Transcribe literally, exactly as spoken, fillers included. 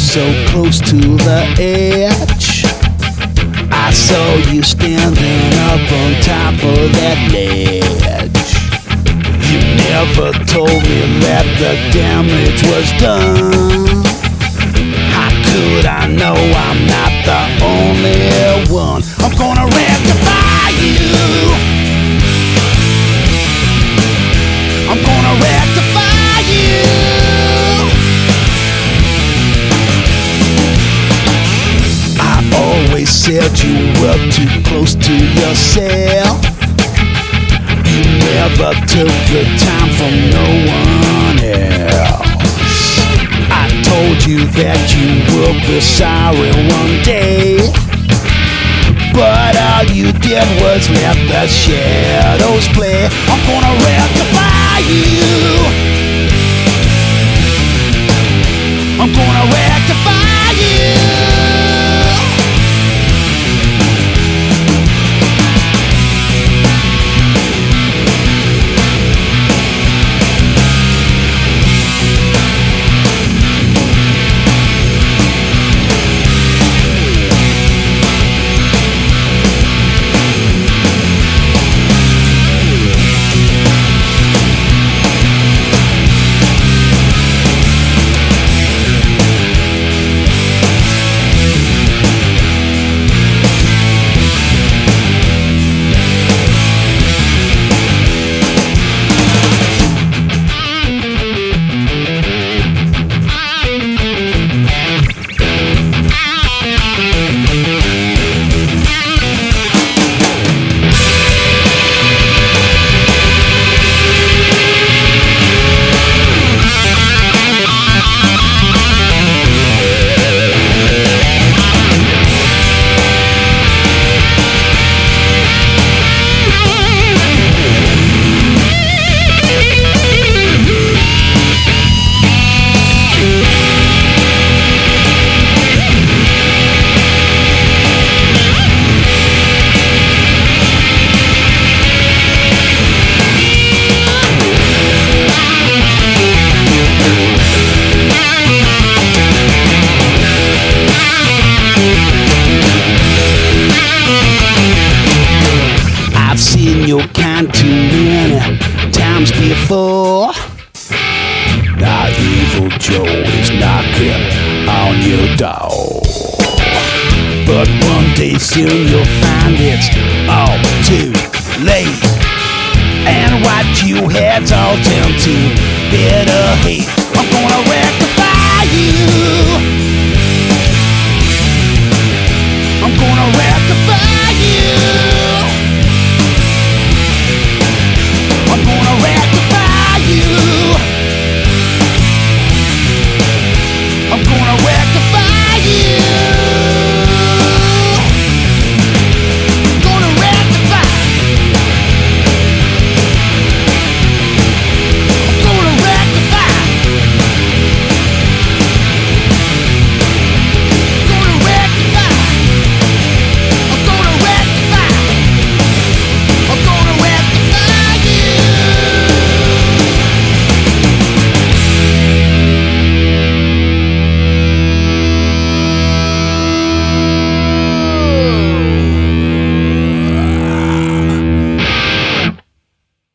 so close to the edge. I saw you standing up on top of that ledge. You never told me that the damage was done. How could I know I'm not the only one? I'm gonna rectify you. I'm gonna rectify you. I always said you were too close to yourself. You never took good time from no one else. I told you that you will be sorry one day, but all you did was let the shadows play. I'm gonna rectify you. I'm gonna rectify you. Your kind too many times before. Now evil Joe is knocking on your door, but one day soon you'll find it's all too late, and what you had's all turned to bitter hate. I'm gonna rectify you.